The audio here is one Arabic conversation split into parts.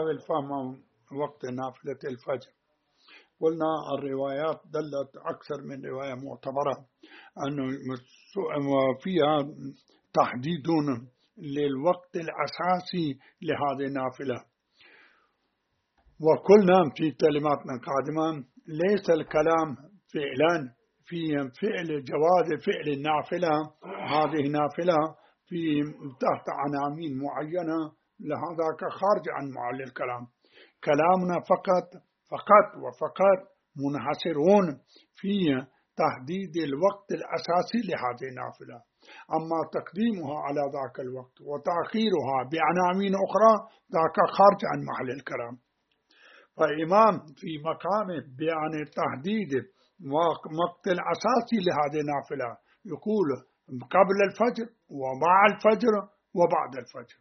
باب الفهم وقت نافلة الفجر. قلنا الروايات دلت أكثر من رواية معتبرة أنه فيها تحديد للوقت الأساسي لهذه النافلة. وقلنا في كلماتنا القادمة ليس الكلام فعلا في فعل جواز فعل النافلة، هذه نافلة في تحت عناوين معينة، لهذا خارج عن محل الكلام. كلامنا فقط منحصرون في تحديد الوقت الأساسي لهذه النافلة، أما تقديمها على ذاك الوقت وتأخيرها بعناوين أخرى ذاك خارج عن محل الكلام. فالإمام في مقامه بأن تحديد وقت الأساسي لهذه النافلة يقول قبل الفجر ومع الفجر وبعد الفجر،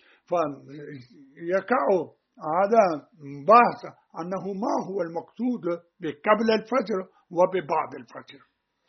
فيقع هذا بحث أنه ما هو المقصود بقبل الفجر وببعد الفجر.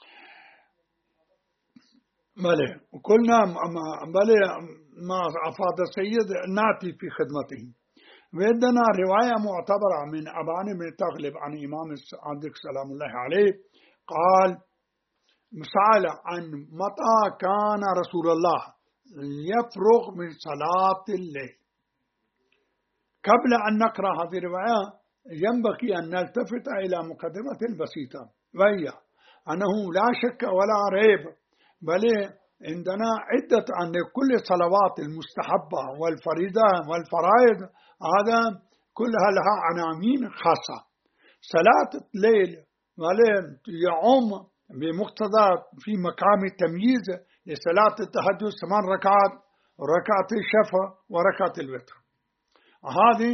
بلى قلنا بلى ما أفاد السيد ناتي في خدمته. وعندنا رواية معتبرة من أبان بن تغلب عن إمام الصادق سلام الله عليه قال سأل عن متى كان رسول الله يفرغ من صلاة الليل. قبل أن نقرأ هذه الرواية ينبغي أن نلتفت إلى مقدمة بسيطة، وهي أنه لا شك ولا ريب بل عندنا عدة عن كل صلوات المستحبة والفريضة والفرائض هذا كلها لها عناوين خاصة. صلاة الليل يعم بمقتضى في مقام التمييز لصلاة التهجد 8 ركعات، ركعة الشفع وركعة الوتر، هذه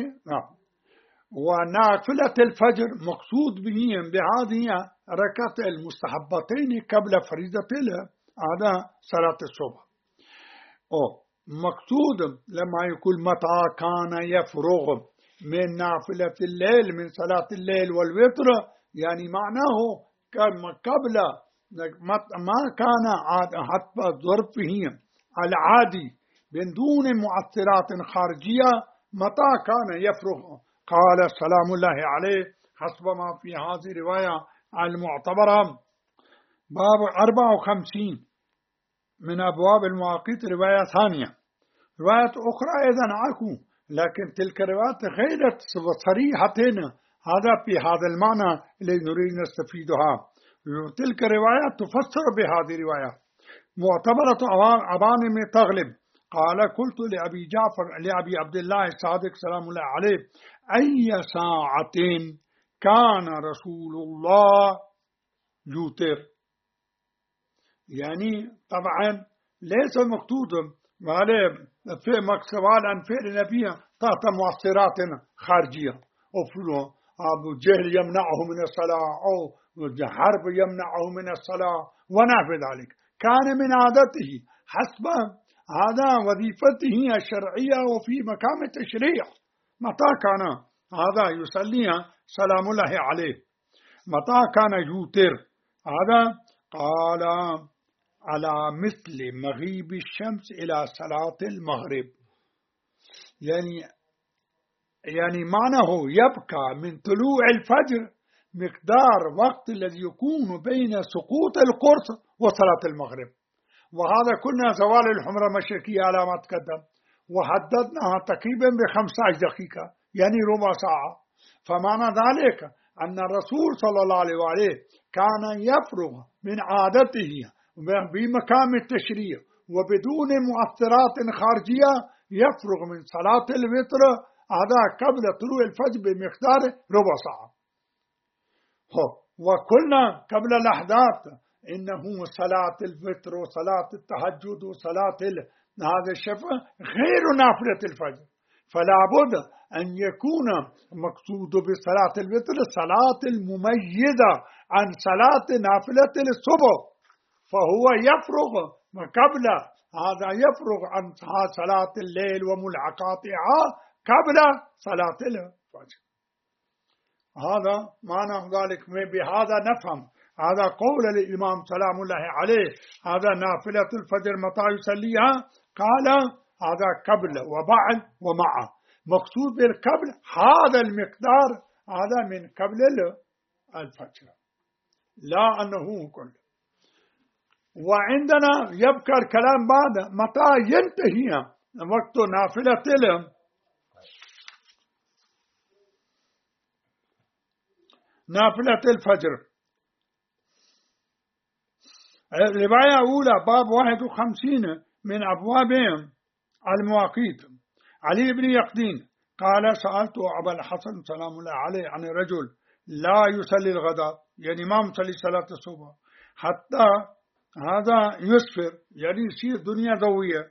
ونافلة الفجر مقصود بهذه ركعة المستحبتين قبل فريضة هذا صلاة الصبح. مقصود لما يقول متى كان يفرغ من نافلة الليل من صلاة الليل والوتر، يعني معناه قبل ما كان حتى ظرفه العادي بدون مؤثرات خارجية متى كان يفرغ. قال سلام الله عليه حسب ما في هذه الرواية المعتبرة باب 54 من أبواب المواقيت، رواية ثانية. رواية أخرى أيضا أكو، لكن تلك الروايات غير صريحة هذا في هذا المعنى الذي نريد نستفيدها. تلك الروايات تفسر بهذه الرواية. معتبرة أبان بن تغلب قال قلت لأبي عبد الله الصادق سلام الله عليه أي ساعة كان رسول الله يوتر؟ يعني طبعا ليس مقصود في مقصوال عن فعل نبيه تحت مؤثرات خارجية أبو جهل يمنعه من الصلاة أو حرب يمنعه من الصلاة ونحو ذلك. كان من عادته حسب هذا وظيفته الشرعية وفي مقام التشريع. متى كان هذا يصليها سلام الله عليه؟ متى كان يوتر؟ هذا قال على مثل مغيب الشمس إلى صلاة المغرب، يعني معناه يبقى من طلوع الفجر مقدار وقت الذي يكون بين سقوط القرص وصلاة المغرب. وهذا كنا زوال الحمرة المشرقية على ما تقدم، وحددناها تقريبا ب15 دقيقة يعني ربع ساعة. فمعنى ذلك أن الرسول صلى الله عليه وآله كان يفرغ من عادته بمقام التشريع وبدون مؤثرات خارجية، يفرغ من صلاة الوتر هذا قبل طلوع الفجر بمقدار ربع ساعة. وقلنا قبل لحظات إنه صلاة الوتر وصلاة التهجد وصلاة هذا الشفع غير نافلة الفجر، فلا بد أن يكون مقصود بصلاة الوتر الصلاة المميزة عن صلاة نافلة الصبح، فهو يفرغ قبل هذا، يفرغ عن صلاة الليل وملحقاتها قبل صلاة الفجر. هذا معنى ذلك. بهذا نفهم هذا قول الإمام سلام الله عليه هذا نافلة الفجر متى يصليها؟ قال هذا قبل وبعد ومع. مقصود بالقبل هذا المقدار، هذا من قبل الفجر، لا أنه كله. وعندنا يبقى الكلام بعد متى ينتهي وقت نافلة الفجر. الرواية الأولى باب 51 من أبواب المواقيت. علي بن يقدين قال سألت أبا الحسن سلام الله عليه عن رجل لا يصلي الغداء، يعني ما يصلي صلاة الصبح حتى هذا يسفر، يعني يصير دنيا ضوية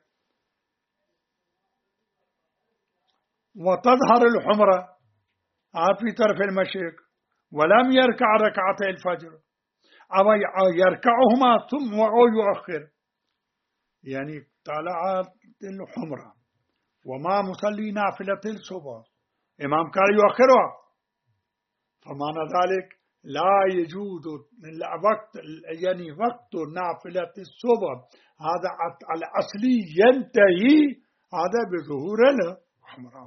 وتظهر الحمرة في طرف المشرق، ولم يركع ركعتي الفجر أو يركعهما ثم أو يؤخر، يعني طلعت الحمرة وما مصلي نافلة الصبح، إمام قال يؤخرها، فمعنى ذلك لا يجوز الوقت، يعني وقت نافلة الصبح هذا الأصلي ينتهي هذا بظهور الحمرة،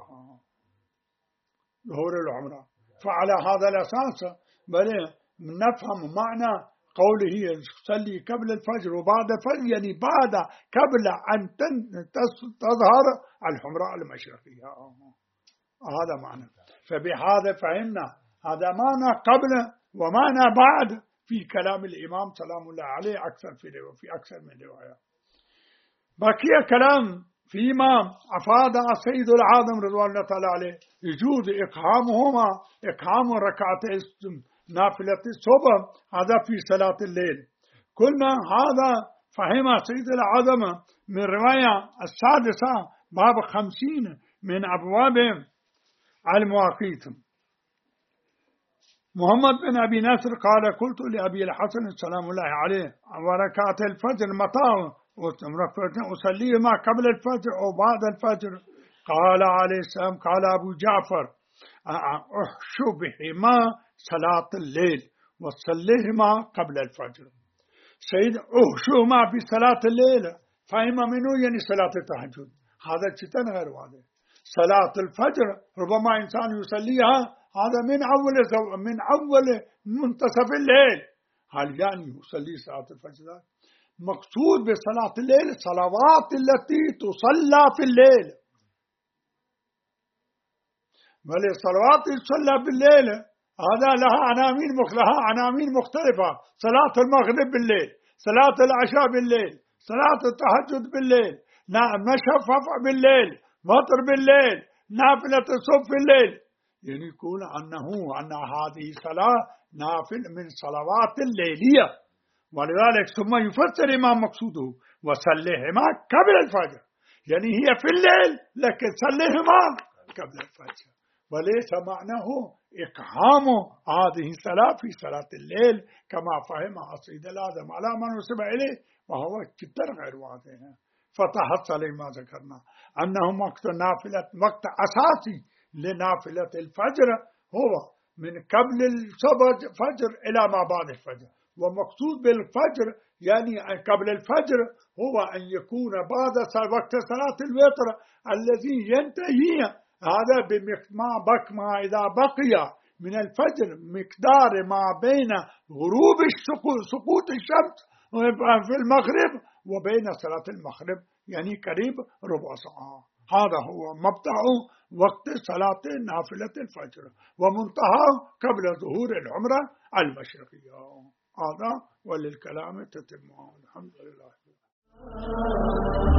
ظهور الحمرة. فعلى هذا الأساس بل نفهم معنى قوله يصلي قبل الفجر وبعد الفجر، يعني بعد قبل أن تظهر الحمراء المشرقية، هذا معنى. فبهذا فهمنا هذا معنى قبل ومعنى بعد في كلام الإمام سلام الله عليه في أكثر من رواية. بقي كلام فيما أفاد السيد العاظم رضوان الله تعالى عليه يجوز إقامة ركعتي نافلة الصبح هذا في صلاة الليل. قلنا هذا فهم سيد العاظم من رواية السادسة باب 50 من أبواب المواقيت. محمد بن أبي نصر قال قلت لأبي الحسن سلام الله عليه وركعت الفجر متى أصليهما قبل الفجر أو بعد الفجر؟ قال عليه السلام قال أبو جعفر أحشو بهما صلاة الليل وصليهما قبل الفجر. سيد أحشوهما في صلاة الليل فهم منه يعني صلاة التهجد، هذا جدا غير واضح. صلاة الفجر ربما إنسان يصليها هذا من أول منتصف الليل، هل يعني يصلي صلاة الفجر؟ مقصود بصلاة الليل صلوات التي تصلى في الليل، بل الصلوات تصلى بالليل هذا لها عناوين مختلفة، صلاة المغرب بالليل، صلاة العشاء بالليل، صلاة التهجد بالليل، مشفف بالليل، وتر بالليل، نافلة الصبح بالليل، يعني يقول أن هذه صلاة نافل من صلوات الليلية. ولذلك ثم يفسر ما مقصوده وصليهما قبل الفجر، يعني هي في الليل لكن صليهما قبل الفجر، وليس معناه إقحام هذه الصلاة في صلاة الليل كما فهم السيد العاظم على ما نسب إليه، وهو جدا غير واضح. فتحصل ما ذكرنا أنه وقت أساسي لنافلة الفجر هو من قبل الفجر إلى ما بعد الفجر، ومقصود بالفجر يعني قبل الفجر هو أن يكون بعد وقت صلاة الوتر الذي ينتهي هذا ما إذا بقي من الفجر مقدار ما بين غروب سقوط الشمس في المغرب وبين صلاة المغرب، يعني قريب ربع ساعة. هذا هو مبدأ وقت صلاة نافلة الفجر ومنتهى قبل ظهور الحمرة المشرقية. هذا وللكلام تتم. الحمد لله.